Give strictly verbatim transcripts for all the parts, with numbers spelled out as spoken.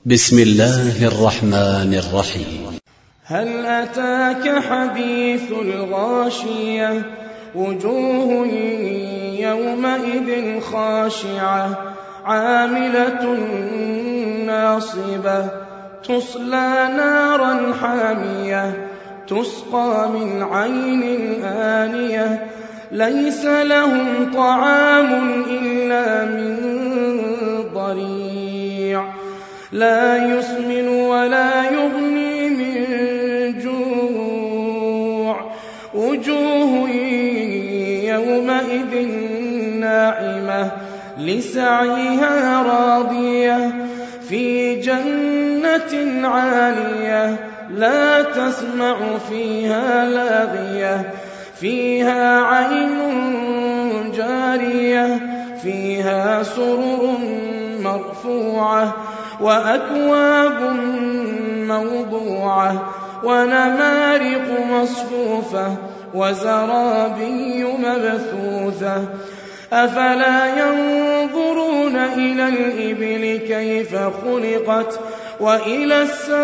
بسم الله الرحمن الرحيم. هل أتاك حديث الغاشية وجوه يومئذ خاشعة عاملة ناصبة تصلى نارا حامية تسقى من عين آنية ليس لهم طعام إلا من ضريع لا يسمن ولا يغني من جوع وجوه يومئذ ناعمة لسعيها راضية في جنة عالية لا تسمع فيها لاغية فيها عين جارية فيها سرر مرفوعة وأكواب موضوعة ونمارق مصفوفة وزرابي مبثوثة أفلا ينظرون إلى الإبل كيف خلقت وإلى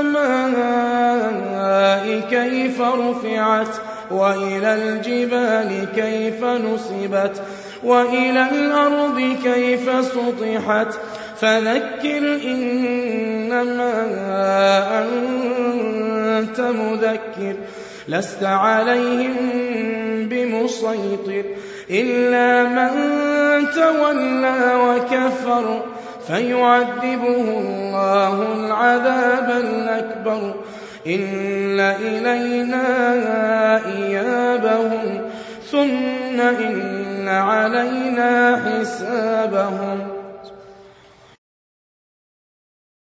السماء كيف رفعت وإلى الجبال كيف نصبت وإلى الأرض كيف سطحت فذكر إنما أنت مذكر لست عليهم بمسيطر إلا من تولى وكفر فيعذبه الله العذاب الأكبر إن إلينا إيابهم ثم إن علينا حسابهم.